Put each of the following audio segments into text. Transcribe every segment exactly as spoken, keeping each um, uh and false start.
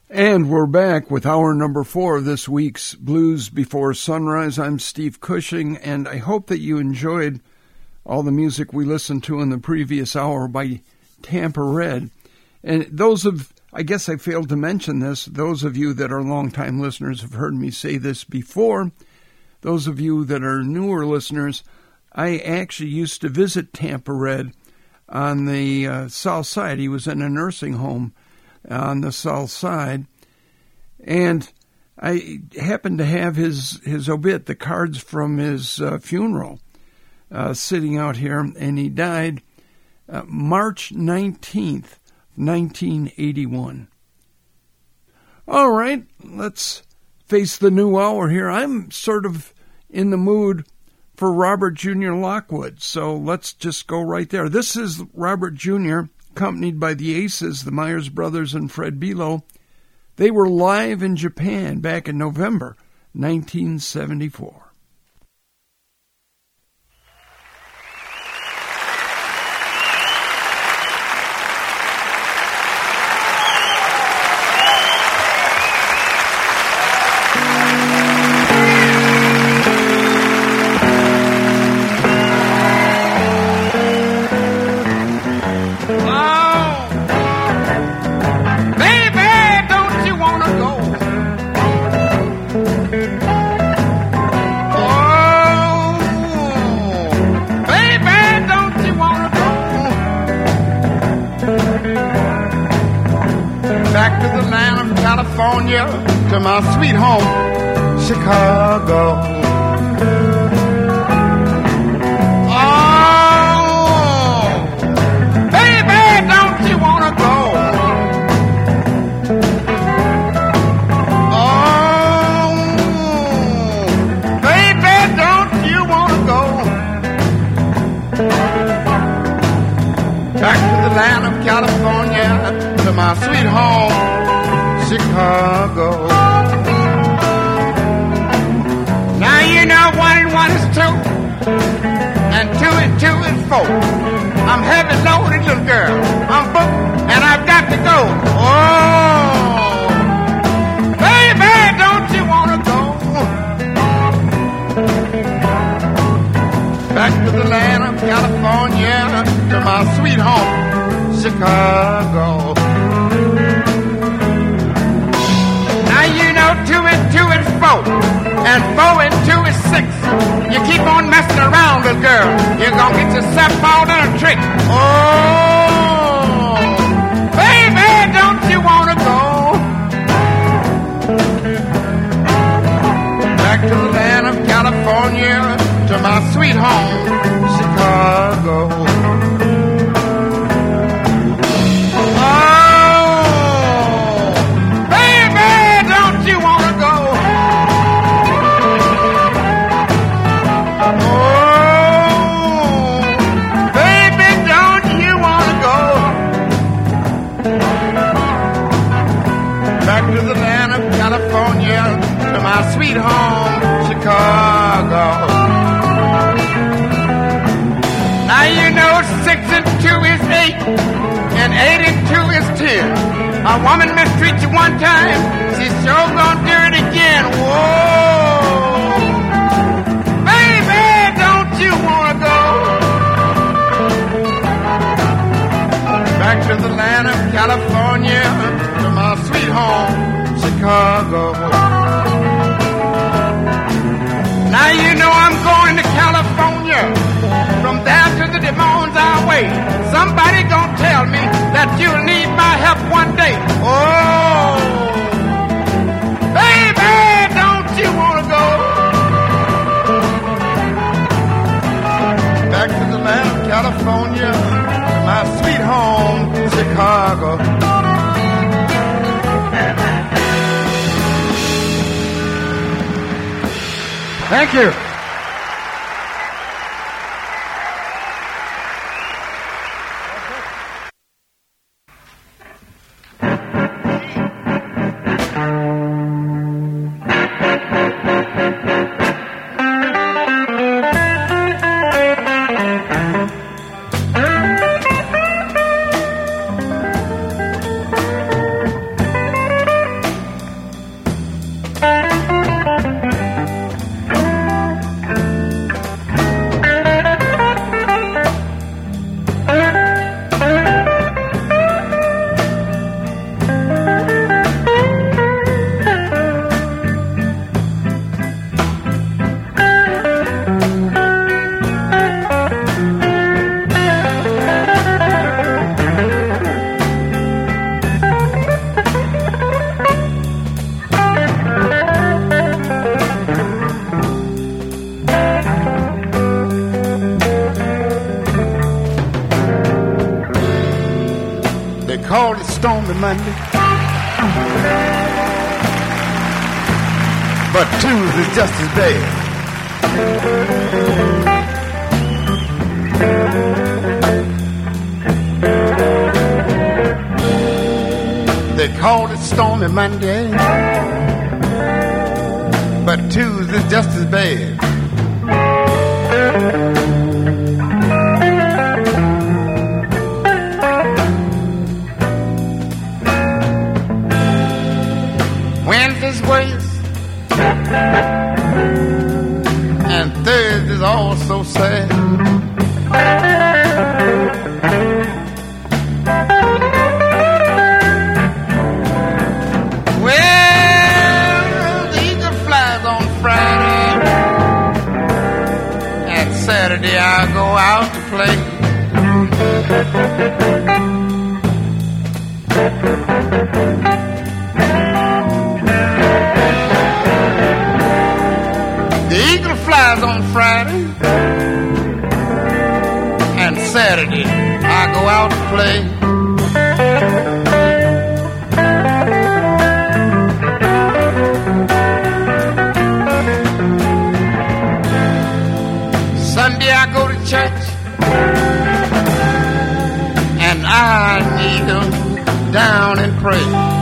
And we're back with hour number four of this week's Blues Before Sunrise. I'm Steve Cushing, and I hope that you enjoyed all the music we listened to in the previous hour by Tampa Red. And those of, I guess I failed to mention this, those of you that are longtime listeners have heard me say this before. Those of you that are newer listeners, I actually used to visit Tampa Red on the uh, south side. He was in a nursing home on the south side, and I happened to have his, his obit, the cards from his uh, funeral, uh, sitting out here, and he died uh, March nineteenth, nineteen eighty-one. All right, let's face the new hour here. I'm sort of in the mood for Robert Junior Lockwood, so let's just go right there. This is Robert Junior, accompanied by the Aces, the Myers Brothers, and Fred Below. They were live in Japan back in November nineteen seventy-four. To my sweet home, Chicago. Oh, baby, don't you wanna go? Oh, baby, don't you wanna go? Back to the land of California, to my sweet home, Chicago. Now you know one and one is two, and two and two is four. I'm heavy loaded, little girl. I'm booked, and I've got to go. Oh, baby, don't you wanna go? Back to the land of California, to my sweet home, Chicago. You know two and two is four, and four and two is six. You keep on messing around, little girl, you're gonna get yourself caught in a trick. Oh, baby, don't you wanna go? Back to the land of California, to my sweet home, Chicago. My sweet home, Chicago. Now you know six and two is eight, and eight and two is ten. A woman mistreats you one time, she's sure gonna do it again. Whoa, baby, don't you wanna go? Back to the land of California, to my sweet home, Chicago. Now you know I'm going to California, from there to the Des Moines highway. Somebody gonna tell me that you'll need my help one day. Oh, baby, don't you wanna go? Back to the land of California, my sweet home, Chicago. Thank you. Monday. But Tuesday's just as bad. They called it Stormy Monday, but Tuesday's just as bad. Wednesday's worse, and Thursday's also sad. Well, the eagle flies on Friday, and Saturday I go out to play. The eagle flies on Friday, and Saturday I go out to play. Sunday I go to church, and I kneel down and pray.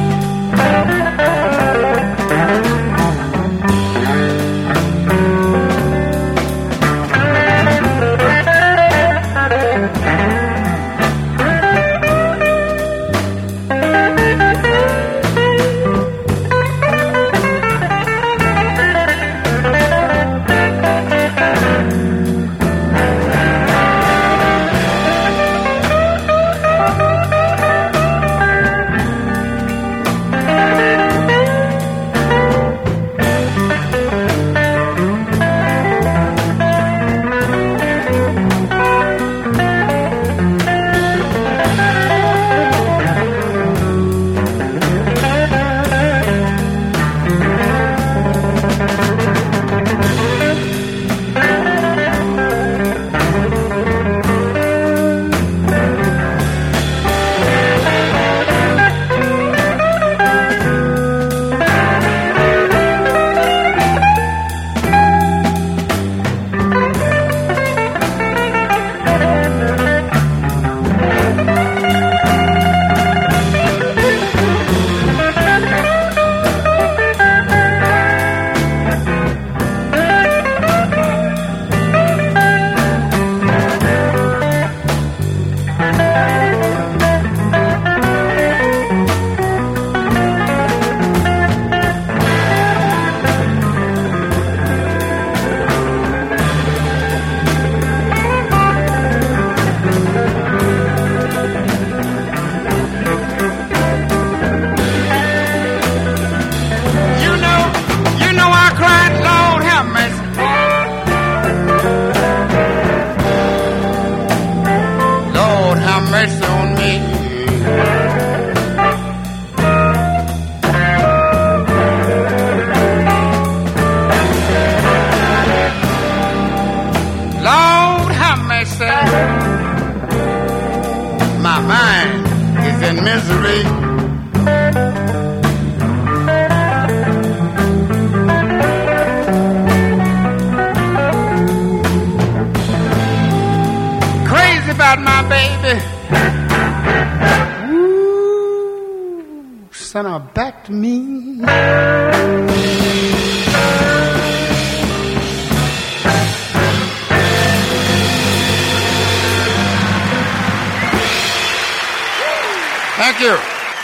Send her back to me. Thank you.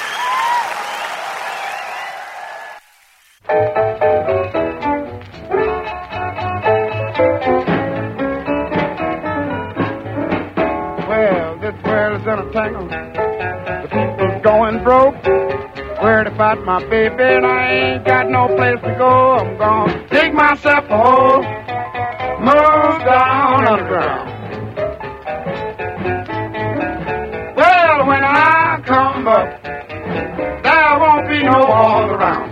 Well, this world is in a tangle. The people's going broke. Worried about my baby, and I ain't got no place to go. I'm gonna dig myself a hole, move down underground. Well, when I come up, there won't be no walls around.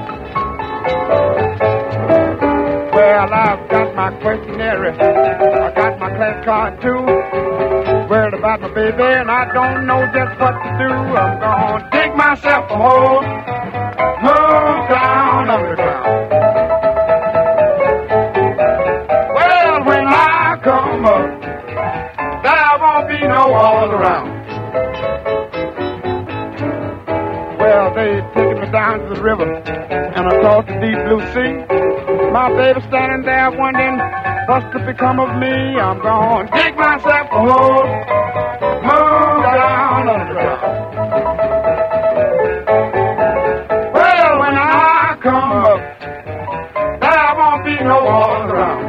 Well, I've got my questionnaire, I got my class card too. Worried about my baby, and I don't know just what to do. I'm gonna dig dig myself a hole, move down underground. Well, when I come up, there won't be no walls around. Well, they taking me down to the river and across the deep blue sea. My baby standing there wondering what's to become of me. I'm gonna dig myself a hole, move down underground. Well, when I come up, there won't be no walls around.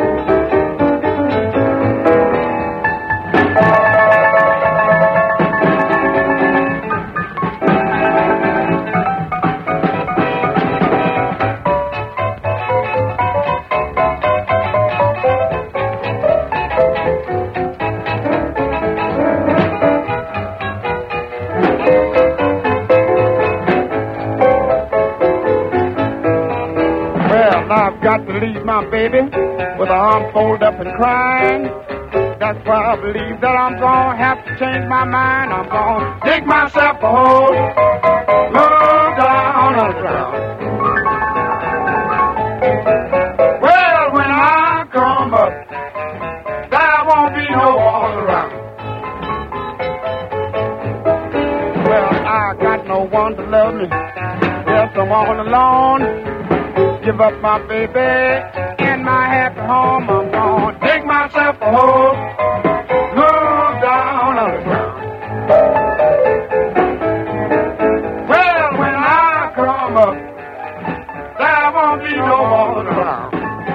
Got to leave my baby with her arm folded up and crying. That's why I believe that I'm gonna have to change my mind. I'm gonna dig myself a hole, move down underground. Well, when I come up, there won't be no walls around. Well, I got no one to love me. Yes, I'm all alone. Give up my baby and my happy home. I'm gonna dig myself a hole, move down underground. Well, when I come up, there won't be no walls around.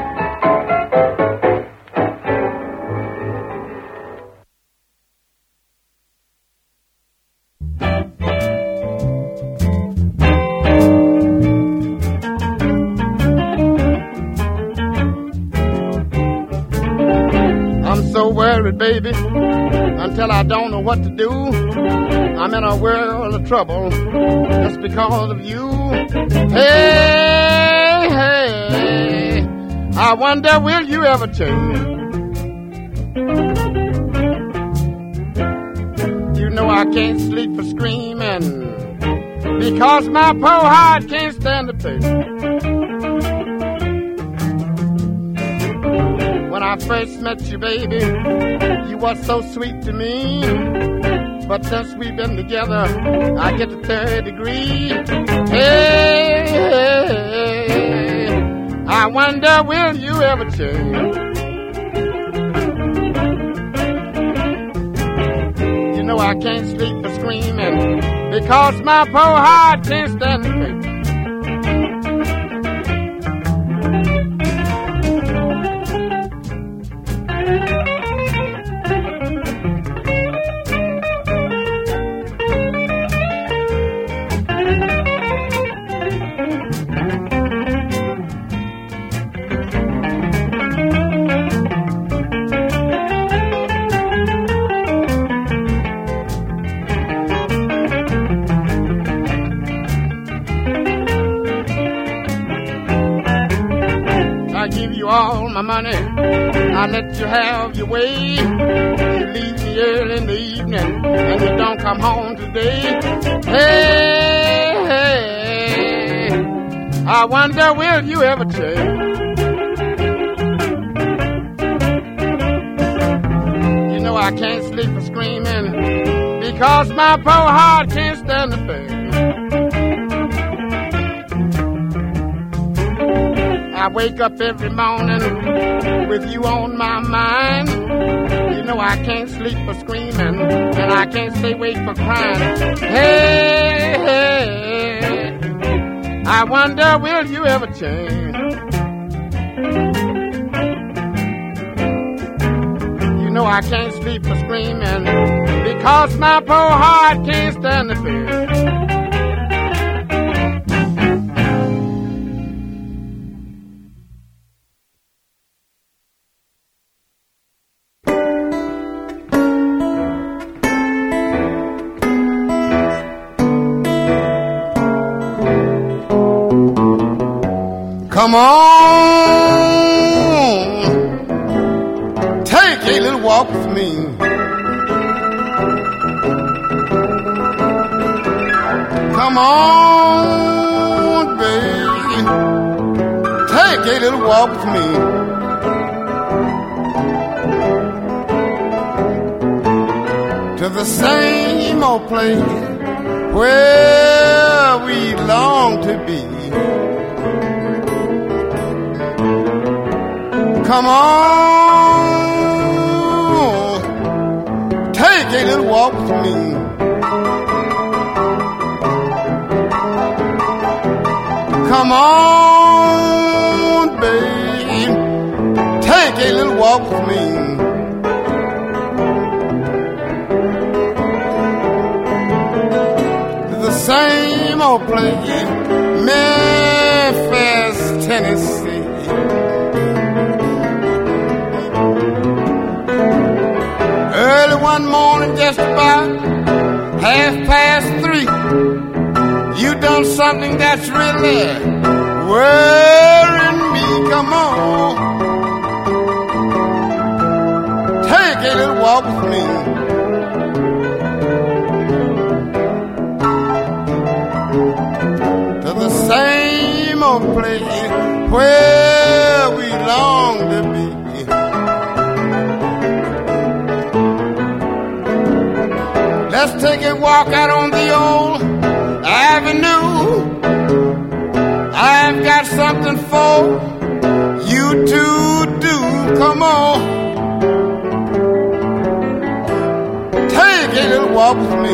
Worried, baby, until I don't know what to do. I'm in a world of trouble just because of you. Hey, hey, I wonder, will you ever change? You know I can't sleep for screaming because my poor heart can't stand the pain. When I first met you, baby, you was so sweet to me. But since we've been together, I get the third degree. Hey, hey, I wonder, will you ever change? You know I can't sleep for screaming because my poor heart can't stand the pain. All my money, I let you have your way. You leave me early in the evening, and you don't come home today. Hey, hey, I wonder, will you ever change? You know I can't sleep for screaming because my poor heart can't stand the pain. I wake up every morning with you on my mind. You know I can't sleep for screaming, and I can't stay awake for crying. Hey, hey, I wonder, will you ever change? You know I can't sleep for screaming because my poor heart can't stand the pain. Come on, take a little walk with me. on, baby, take a little walk with me. To the same old place where we long to be. Come on, take a little walk with me. Come on, babe, take a little walk with me. The same old place, Memphis, Tennessee. Early one morning, just about half past three, you done something that's really worrying me. Come on, take a little walk with me. To the same old place where we long to be. Let's take a walk out on the old avenue. I've got something for you to do. Come on, take a little walk with me.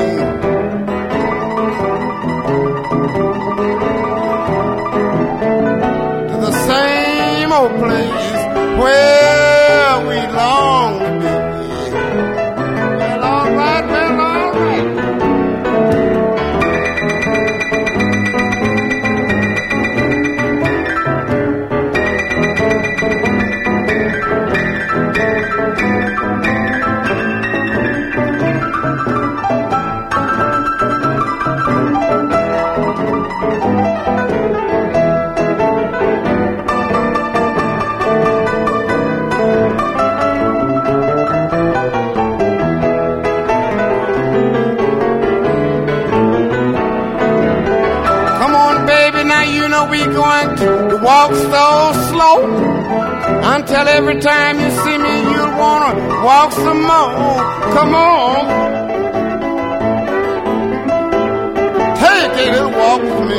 To the same old place where we long to be. Well, all right, well, all right. We going to walk so slow until every time you see me you'll wanna walk some more. Come on, take a little walk with me.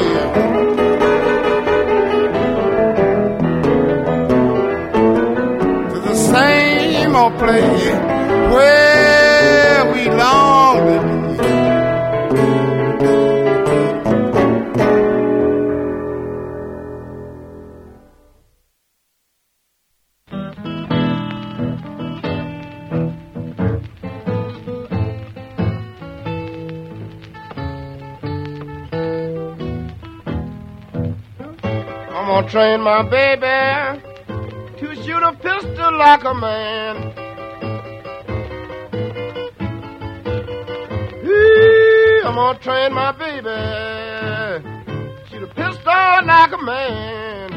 To the same old place where we long to be. I'm gonna train my baby to shoot a pistol like a man. Eee, I'm gonna train my baby to shoot a pistol like a man.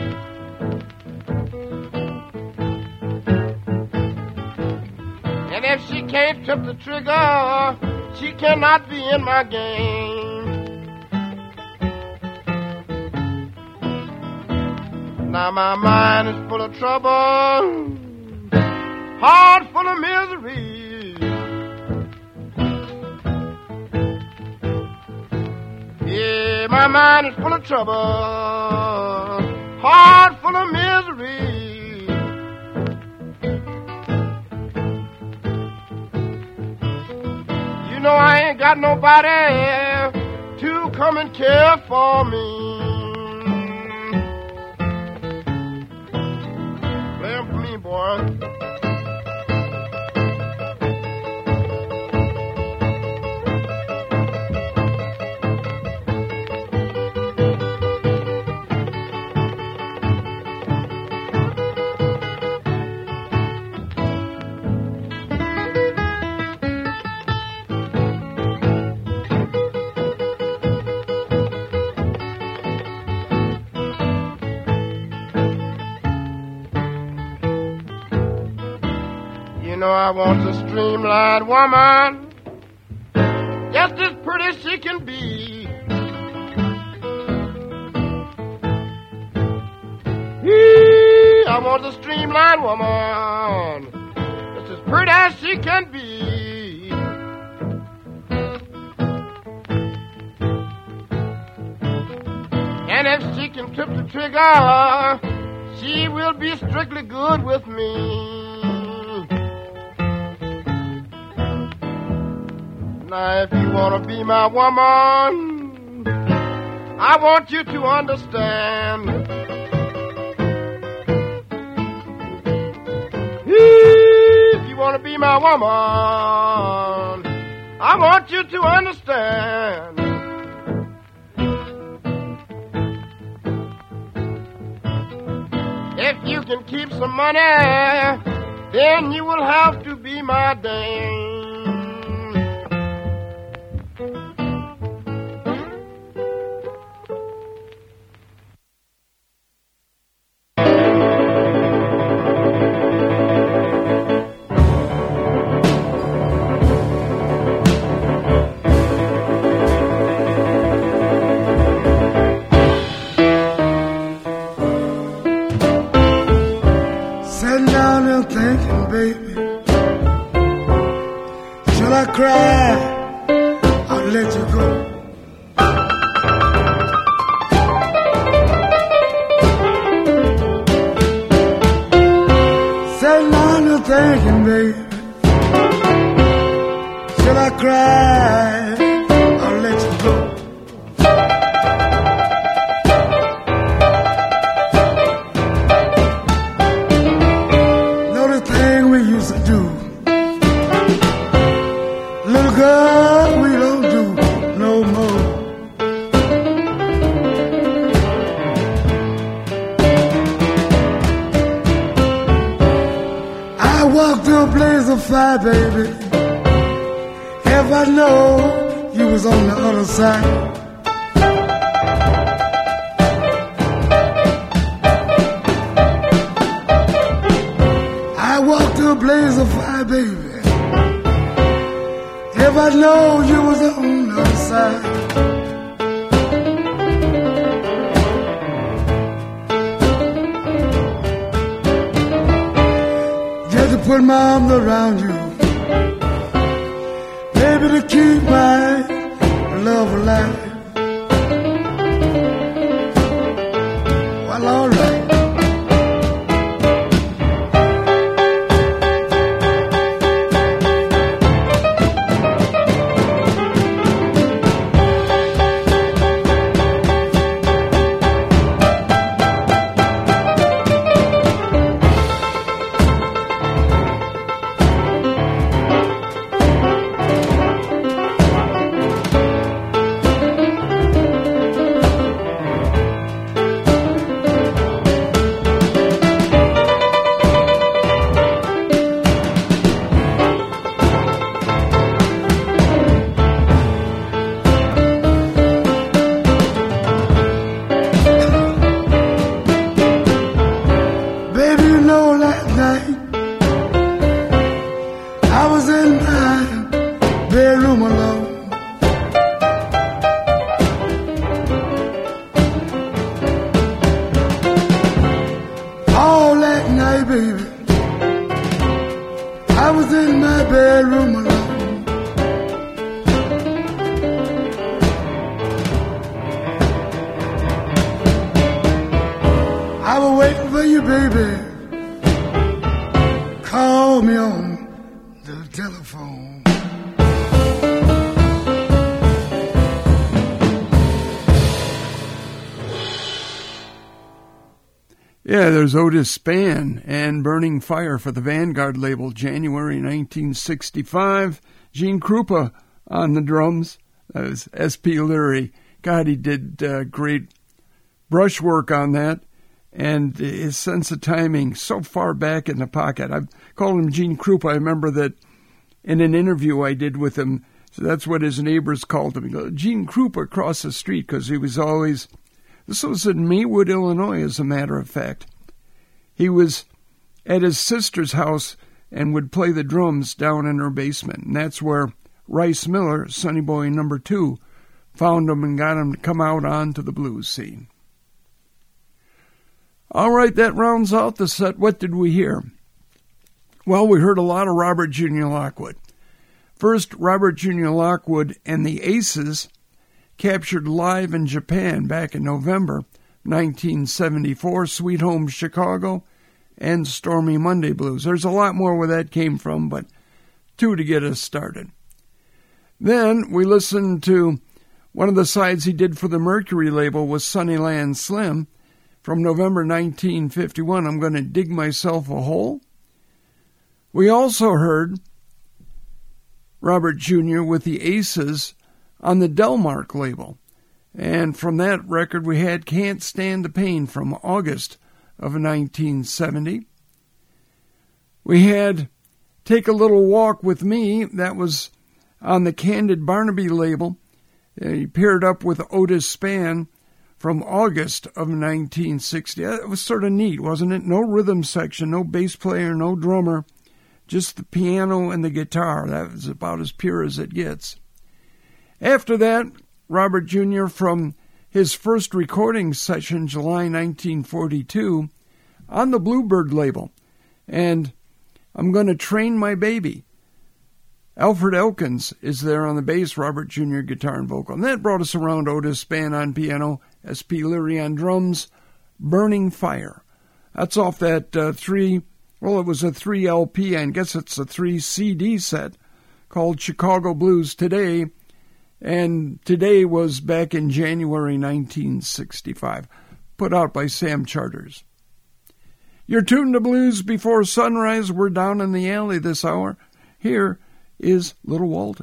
And if she can't trip the trigger, she cannot be in my game. Now my mind is full of trouble, heart full of misery. Yeah, my mind is full of trouble, heart full of misery. You know I ain't got nobody to come and care for me. Boy. You know I want a streamlined woman, just as pretty as she can be. want a streamlined woman, just as pretty as she can be. And if she can trip the trigger, she will be strictly good with me. Now, if you want to be my woman, I want you to understand. If you want to be my woman, I want you to understand. If you can keep some money, then you will have to be my dame. Cry, I'll let you go. Sitting on the thinking, baby, should I cry? I'll let you go. Know the thing we used to do. Little girl, we don't do no more. I walked through a blaze of fire, baby. If I know you was on the other side. I walked through a blaze of fire, baby. If I know you was on the other side. Just to put my arms around you, baby, to keep my love alive. Well, all right. Yeah, there's Otis Spann and Burning Fire for the Vanguard label, January nineteen sixty-five. Gene Krupa on the drums. That was S P Leary. God, he did uh, great brushwork on that. And his sense of timing so far back in the pocket. I called him Gene Krupa. I remember that in an interview I did with him. So that's what his neighbors called him. He goes, Gene Krupa across the street, because he was always... This was in Maywood, Illinois, as a matter of fact. He was at his sister's house and would play the drums down in her basement. And that's where Rice Miller, Sonny Boy number two, found him and got him to come out onto the blues scene. All right, that rounds out the set. What did we hear? Well, we heard a lot of Robert Junior Lockwood. First, Robert Junior Lockwood and the Aces, captured live in Japan back in November nineteen seventy-four, Sweet Home Chicago and Stormy Monday Blues. There's a lot more where that came from, but two to get us started. Then we listened to one of the sides he did for the Mercury label was Sunnyland Slim from November nineteen fifty-one, I'm Going to Dig Myself a Hole. We also heard Robert Junior with the Aces on the Delmark label. And from that record we had Can't Stand the Pain from August of nineteen seventy. We had Take a Little Walk with Me. That was on the Candid Barnaby label. He paired up with Otis Spann from August of nineteen sixty. It was sort of neat, wasn't it? No rhythm section, no bass player, no drummer, just the piano and the guitar. That was about as pure as it gets. After that, Robert Junior from his first recording session, July nineteen forty-two, on the Bluebird label. And I'm Going to Train My Baby. Alfred Elkins is there on the bass, Robert Junior guitar and vocal. And that brought us around Otis Spann on piano, S P Leary on drums, Burning Fire. That's off that uh, three, well, it was a three L P, I guess it's a three C D set called Chicago Blues Today. And Today was back in January nineteen sixty-five, put out by Sam Charters. You're tuned to Blues Before Sunrise. We're down in the alley this hour. Here is Little Walter.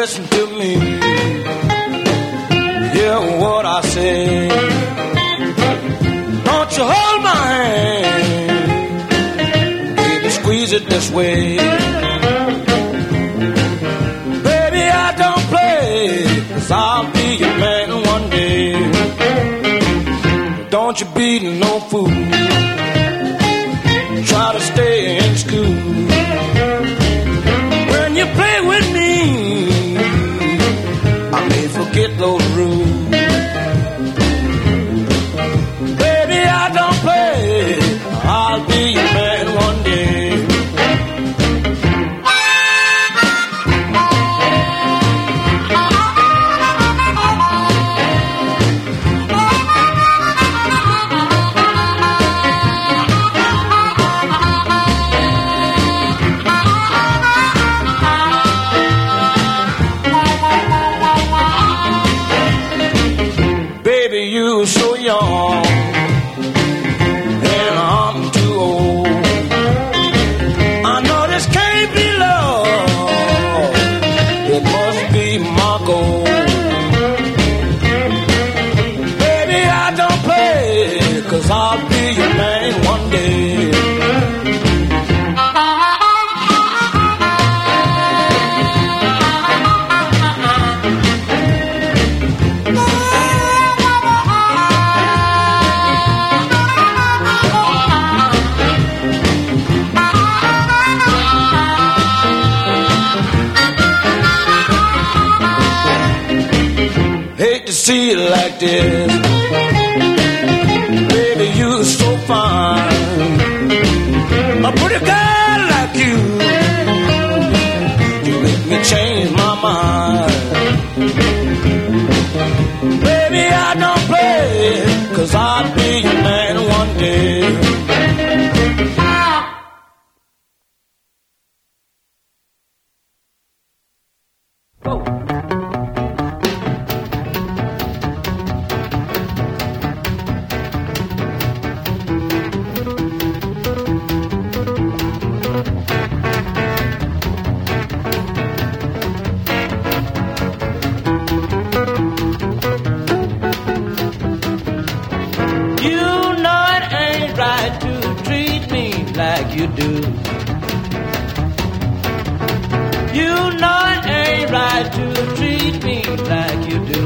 listen to me. Hear what I say. Don't you hold my hand, baby, squeeze it this way. Baby, I don't play, 'cause I'll be your man one day. Don't you be no fool, try to stay in school. When you play with me, I may forget those rules. Baby, I don't play, I'll be your man one day. So young, and I'm too old. I know this can't be love, it must be my goal. Baby, I don't play, 'cause I'll be your man one day. To see it like this, baby, you're so fine. A pretty girl like you, you make me change my mind. Baby, I don't play, 'cause I'll be your man one day. You do. You know it ain't right to treat me like you do.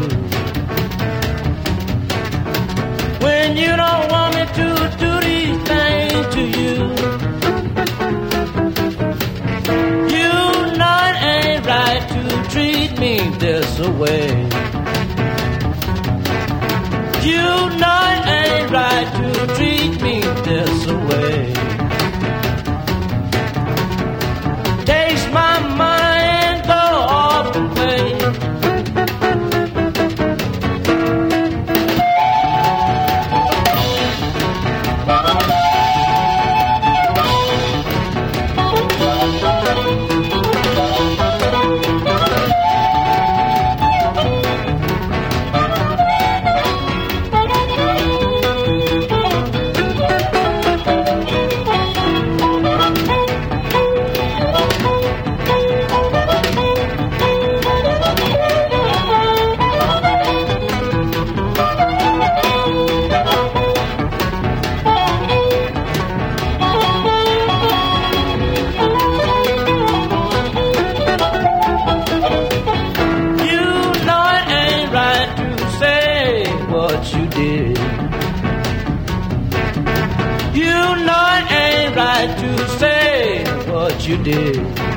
When you don't want me to do these things to you. You know it ain't right to treat me this way. You know it ain't right to treat me this way. Taste my money and go off and play. You did.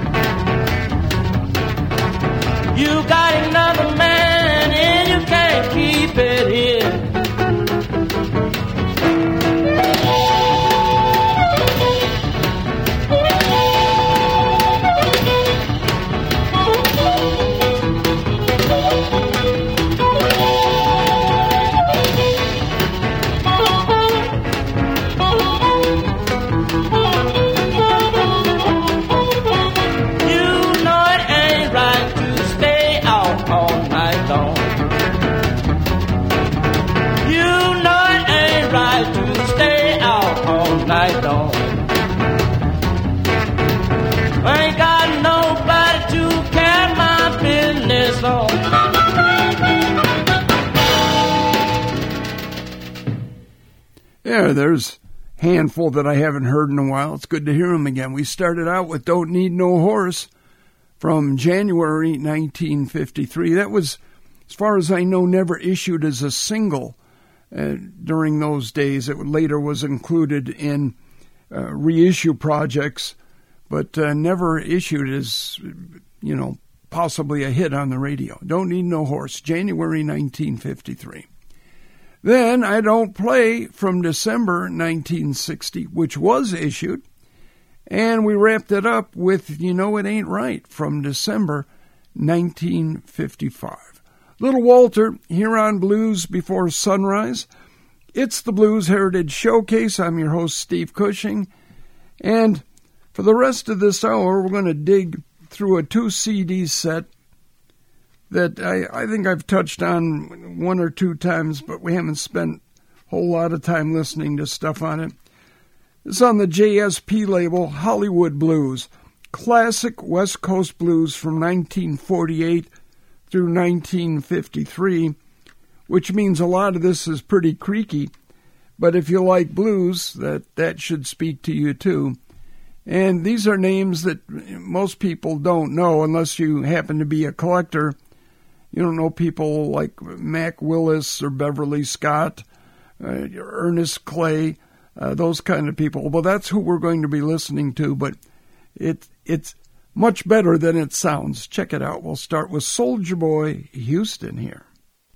You got another man and you can't keep it here. Yeah, there's a handful that I haven't heard in a while. It's good to hear them again. We started out with Don't Need No Horse from January nineteen fifty-three. That was, as far as I know, never issued as a single uh, during those days. It later was included in uh, reissue projects, but uh, never issued as, you know, possibly a hit on the radio. Don't Need No Horse, January nineteen fifty-three. Then I Don't Play from December nineteen sixty, which was issued. And we wrapped it up with You Know It Ain't Right from December nineteen fifty-five. Little Walter here on Blues Before Sunrise. It's the Blues Heritage Showcase. I'm your host, Steve Cushing. And for the rest of this hour, we're going to dig through a two C D set that I, I think I've touched on one or two times, but we haven't spent a whole lot of time listening to stuff on it. It's on the J S P label, Hollywood Blues, classic West Coast blues from nineteen forty-eight through nineteen fifty-three, which means a lot of this is pretty creaky, but if you like blues, that, that should speak to you too. And these are names that most people don't know unless you happen to be a collector. You don't know people like Mac Willis or Beverly Scott, uh, Ernest Clay, uh, those kind of people. Well, that's who we're going to be listening to, but it it's much better than it sounds. Check it out. We'll start with Soulja Boy Houston here.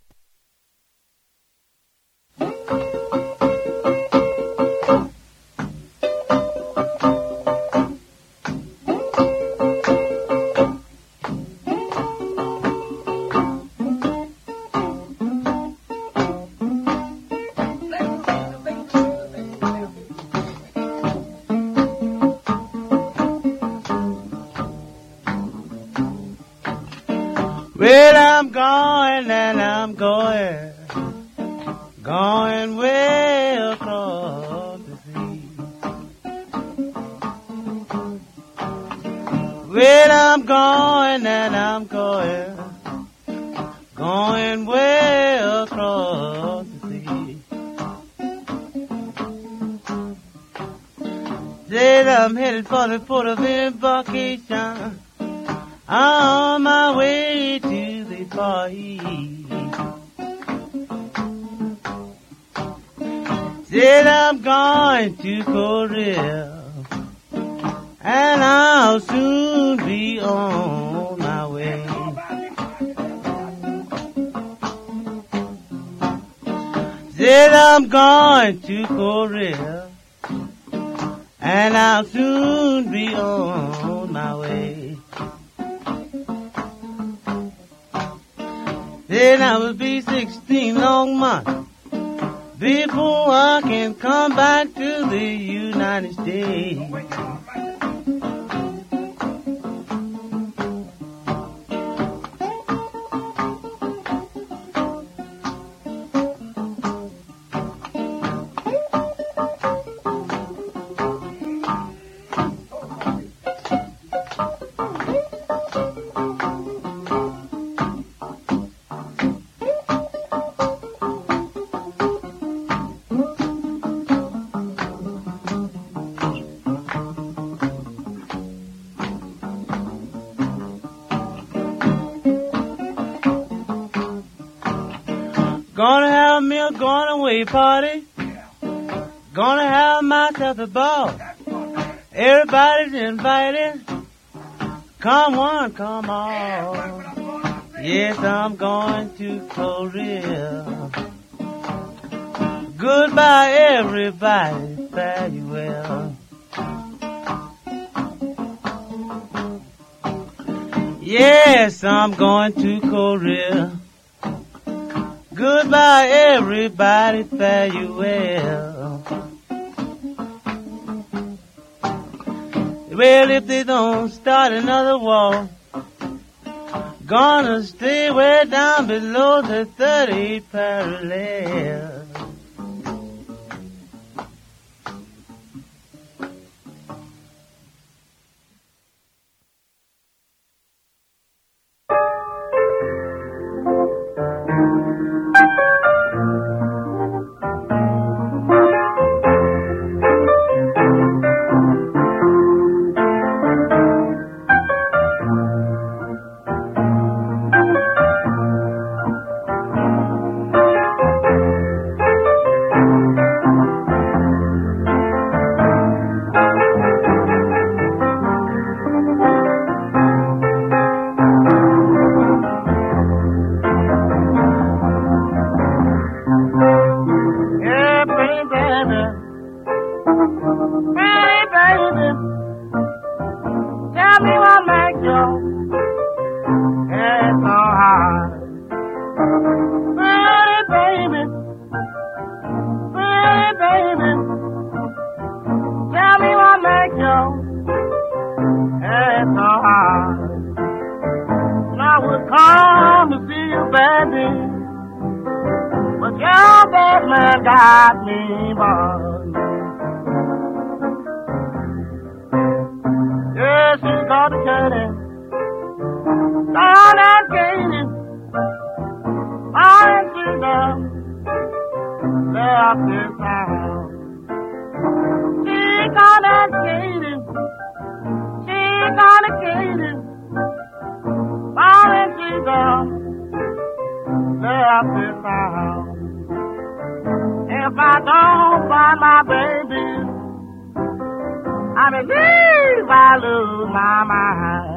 Well, I'm going and I'm going, going way across the sea. Well, I'm going and I'm going, going way across the sea. Said I'm headed for the port of embarkation, on my way to the Far East. Said I'm going to Korea, and I'll soon be on my way. Said I'm going to Korea, and I'll soon be on my way. Then I will be sixteen long months before I can come back to the United States. Gonna have me a going away party. Gonna have myself a ball. Everybody's invited. Come on, come on. Yes, I'm going to Korea. Goodbye, everybody. Fare you well. Yes, I'm going to Korea. Goodbye, everybody, fare you well. Well, if they don't start another war, gonna stay way down below the thirty parallel. And I would come to see you, baby, but your bad man got me bound. Yes, she got the candy down that gate, fine freedom, left this house. She got that gate, she got the gate, fine freedom, left this house. If I don't find my baby, I believe I lose my mind.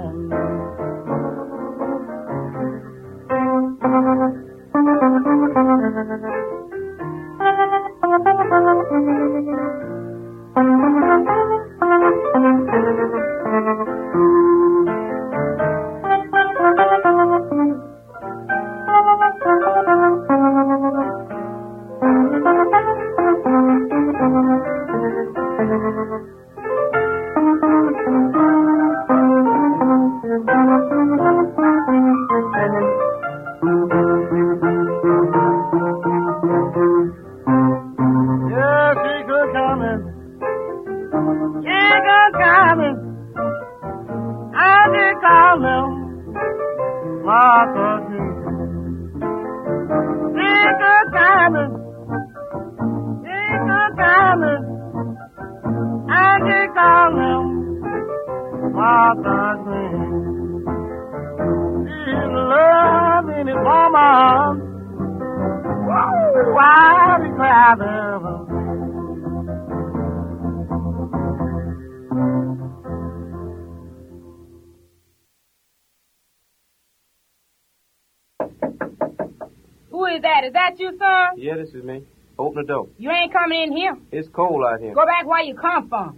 Yeah, this is me. Open the door. You ain't coming in here. It's cold out here. Go back where you come from.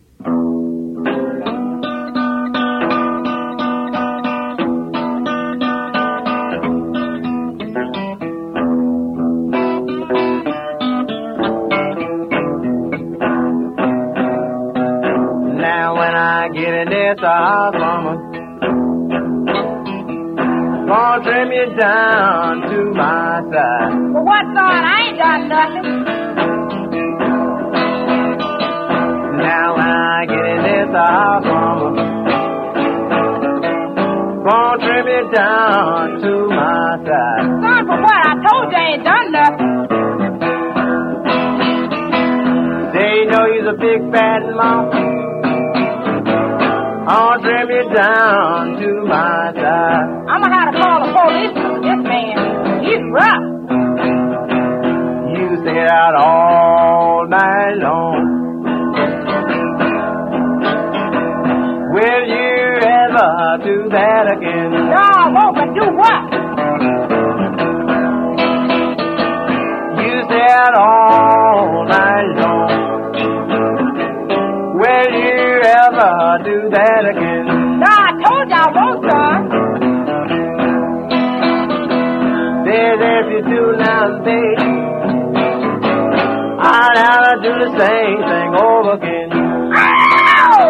Now when I get in this house, mama, gonna trim you down to my side. Well, what's on? I ain't done nothing. Now when I get in this house, mama, gonna trim you down to my side. Son, for what? I told you I ain't done nothing. They know you's a big bad mama. I'll trim you down to my side. I'm gonna have to call the police on this man. He's rough. You stay out all night long. Will you ever do that again? No, I won't, but do what? You stay out all night long. Will you ever do that again? No, I told you I won't, son. There's if you do now, baby, I'd have to do the same thing over again. Ow!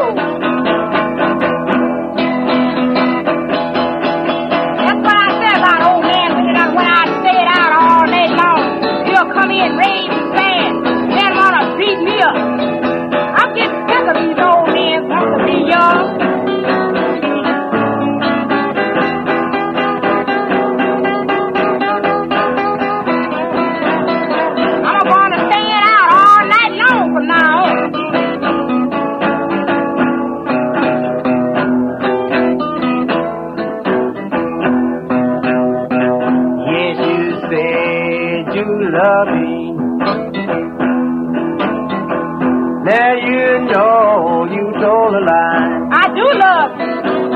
That's what I said about old man when, it, when I stayed out all night long. He'll come in, raise his hand, then want to beat me up. I'm getting sick of these old men wanting to be young. I'm going to stay it out all night long from now on. Yes, you said you love me. Now you know you told a lie. I do love you.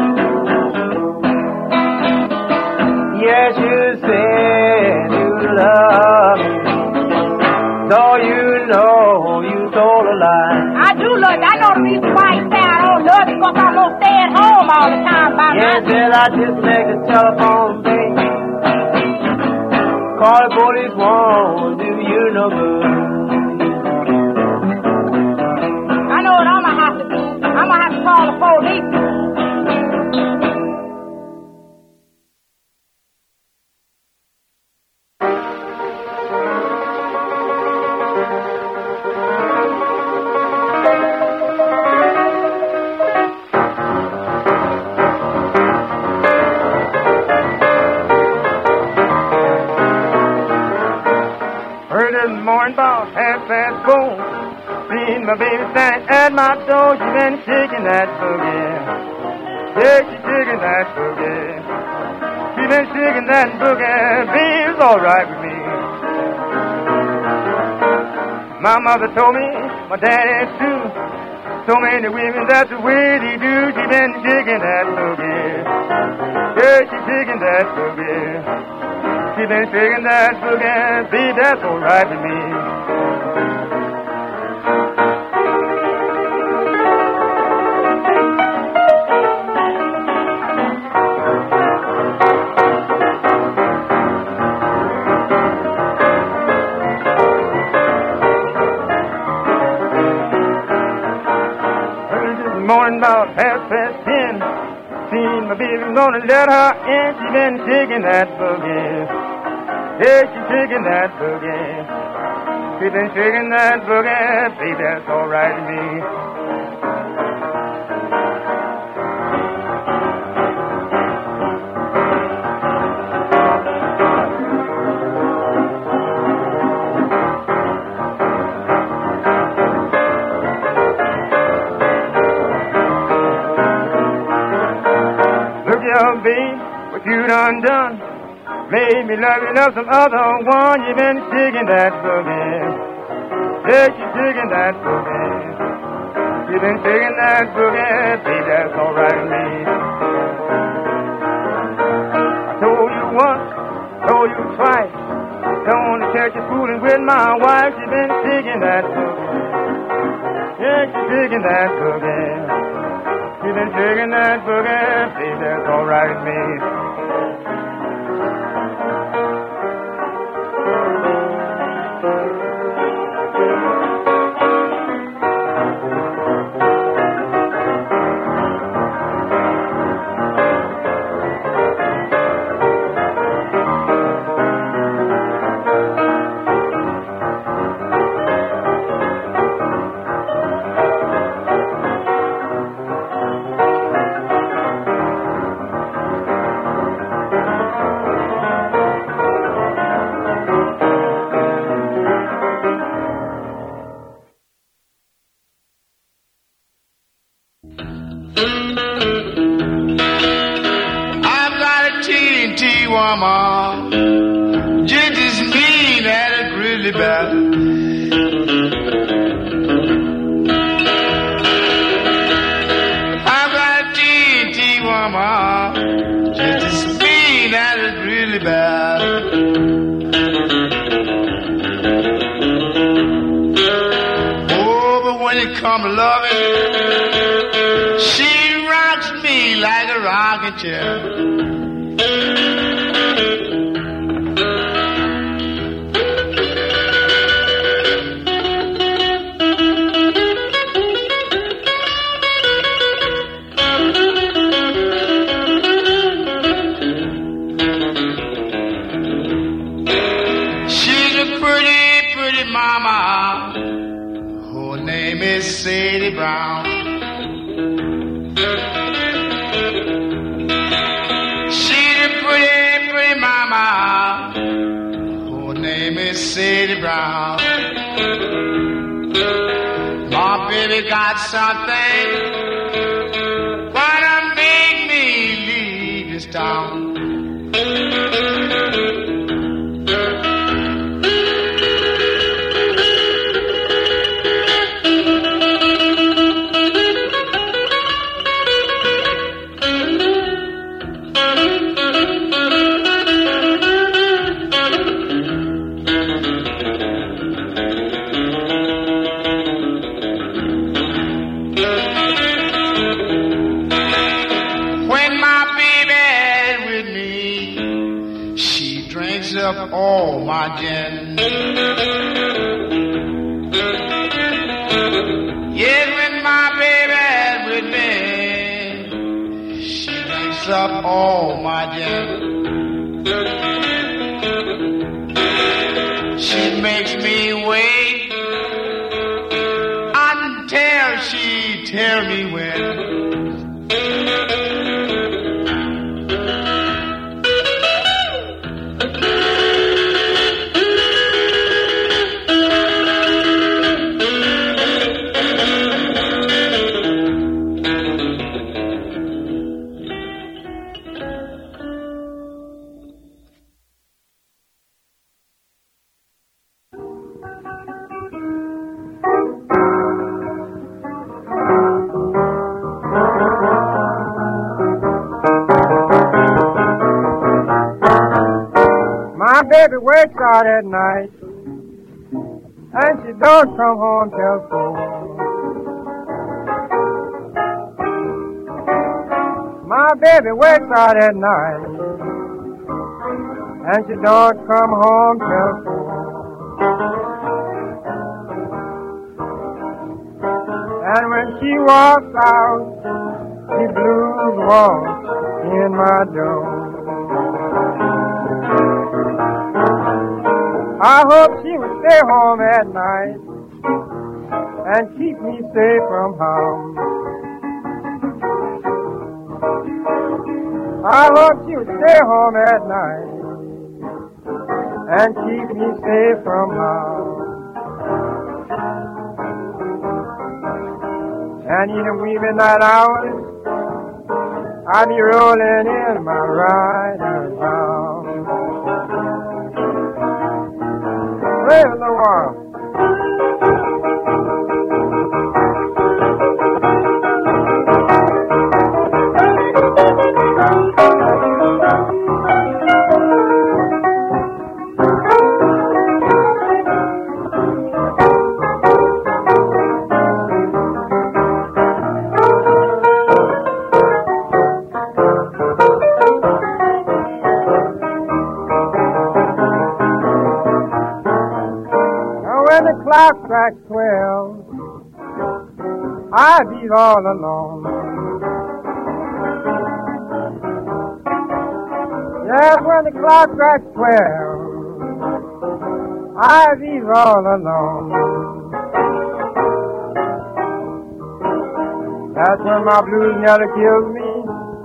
Yes, you said you love me. Though you know you told a lie. I do love you. I know the reason why you say I don't love you because I'm going to stay at home all the time by Yes, myself. well, I just make the telephone, baby. Call the police, won't do you no good. I know what I'm going to have to do. I'm going to have to call the police. half past four. Seen my baby standing at my door. She been shaking that boogie. Yeah, she shaking that boogie. She been shaking that boogie. Baby's all right with me. My mother told me, my daddy too. So many women, that's the way they do. She been shaking that boogie. Yeah, she shaking that boogie. She been shaking that boogie. Baby, that's all right with me. Morning about half past ten. Seen my baby, gonna let her in. She been shaking that boogie. Yeah, she shaking that boogie. She been shaking that boogie. Baby, that's all right with me. Babe, what you done done made me love you, love some other one. You been shaking that boogie. Yeah, you shaking that boogie. You been shaking that boogie. Baby, that's all right with me. I told you once, told you twice. Don't want to catch you fooling with my wife. You been shaking that boogie. Yeah, you shaking that boogie. You've been shaking that boogie, baby, that's all right with me. baby works out at night, and she don't come home till four. My baby works out at night, and she don't come home till four. And when she walks out, the blues walk in my door. I hope she will stay home at night and keep me safe from harm. I hope she will stay home at night and keep me safe from harm. And in the wee midnight hours, I'll be rolling in my rider's house. Where's the one? Clock strikes twelve, I be all alone. Yes, when the clock strikes twelve, I be all alone. That's when my blues nearly kills me,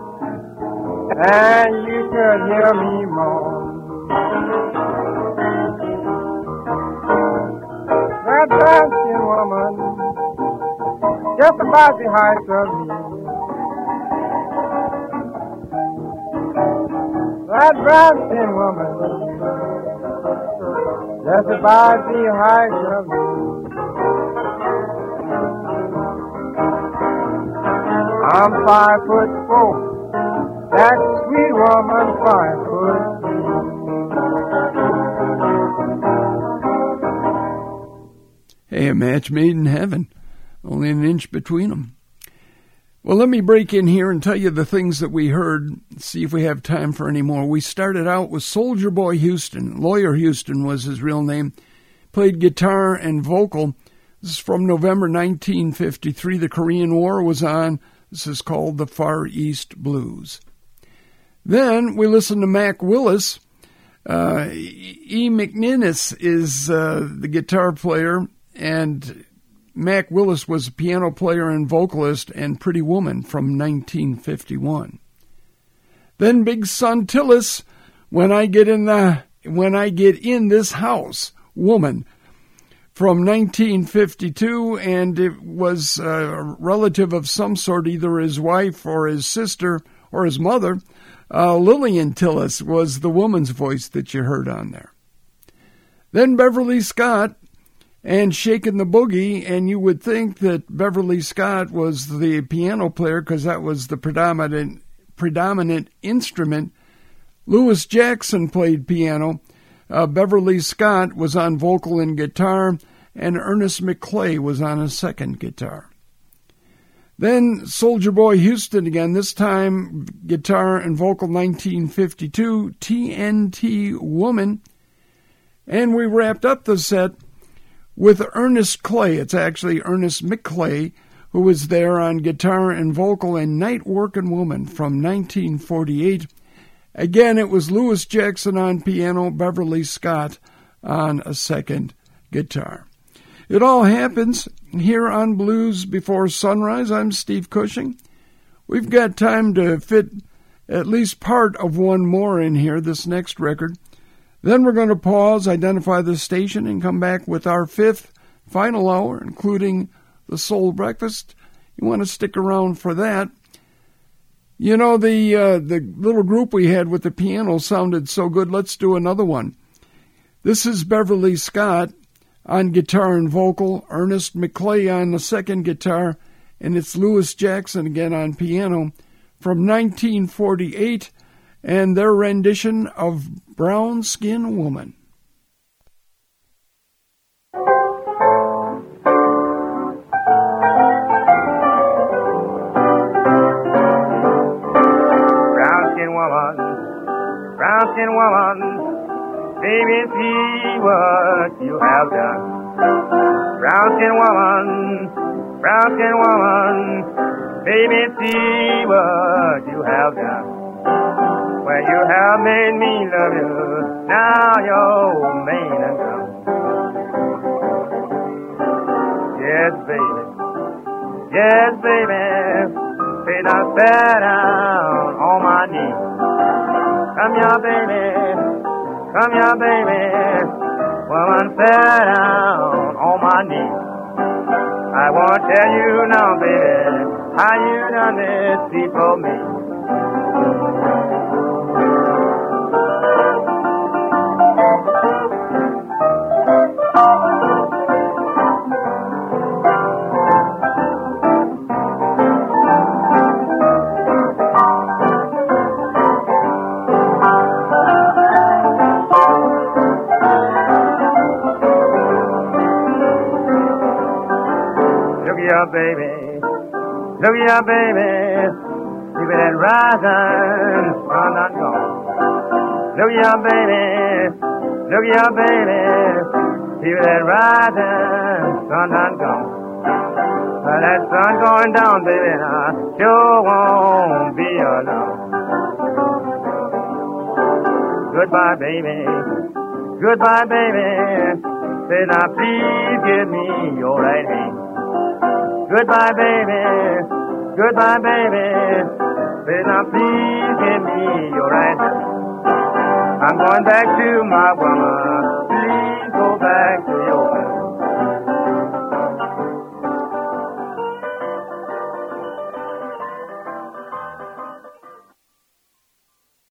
and you could hear me moan. That dancing woman, just about the height of me. That dancing woman, just about the height of me. I'm five foot four, that sweet woman five foot three. Hey, a match made in heaven. Only an inch between them. Well, let me break in here and tell you the things that we heard, see if we have time for any more. We started out with Soldier Boy Houston. Lawyer Houston was his real name. Played guitar and vocal. This is from November nineteen fifty-three. The Korean War was on. This is called the Far East Blues. Then we listened to Mac Willis. Uh, E. McNinnis is uh, the guitar player, and Mac Willis was a piano player and vocalist, and Pretty Woman from nineteen fifty-one. Then Big Son Tillis, When I Get in the When I Get in This House, Woman, from nineteen fifty-two, and it was a relative of some sort, either his wife or his sister or his mother. Uh, Lillian Tillis was the woman's voice that you heard on there. Then Beverly Scott and Shakin' the Boogie, and you would think that Beverly Scott was the piano player because that was the predominant predominant instrument. Louis Jackson played piano. Uh, Beverly Scott was on vocal and guitar, and Ernest McClay was on a second guitar. Then Soldier Boy Houston again, this time guitar and vocal, nineteen fifty-two, T N T Woman. And we wrapped up the set with Ernest Clay. It's actually Ernest McClay, who was there on guitar and vocal, and Night Workin' Woman from nineteen forty-eight. Again, it was Louis Jackson on piano, Beverly Scott on a second guitar. It all happens here on Blues Before Sunrise. I'm Steve Cushing. We've got time to fit at least part of one more in here, this next record. Then we're going to pause, identify the station, and come back with our fifth final hour, including the Soul Breakfast. You want to stick around for that. You know, the uh, the little group we had with the piano sounded so good. Let's do another one. This is Beverly Scott on guitar and vocal, Ernest McClay on the second guitar, and it's Louis Jackson again on piano from nineteen forty-eight, and their rendition of Brown Skin Woman. Brown skin woman, brown skin woman, baby, see what you have done. Brown skin woman, brown skin woman, baby, see what you have done. Well, you have made me love you, now you're made and come. Yes, baby, yes, baby, say now sit down on my knee. Come here, baby, come here, baby, woman, sit down on my knee. I want to tell you now, baby, how you done this deep for me. Baby, look here, baby, see that rising sun not gone. Look here, baby, look here, baby, see that rising sun not gone. Well, that sun going down, baby, and I sure won't be alone. Goodbye, baby, goodbye, baby, say now please give me your right hand. Goodbye, baby, goodbye, baby, say now please give me your right hand. I'm going back to my woman,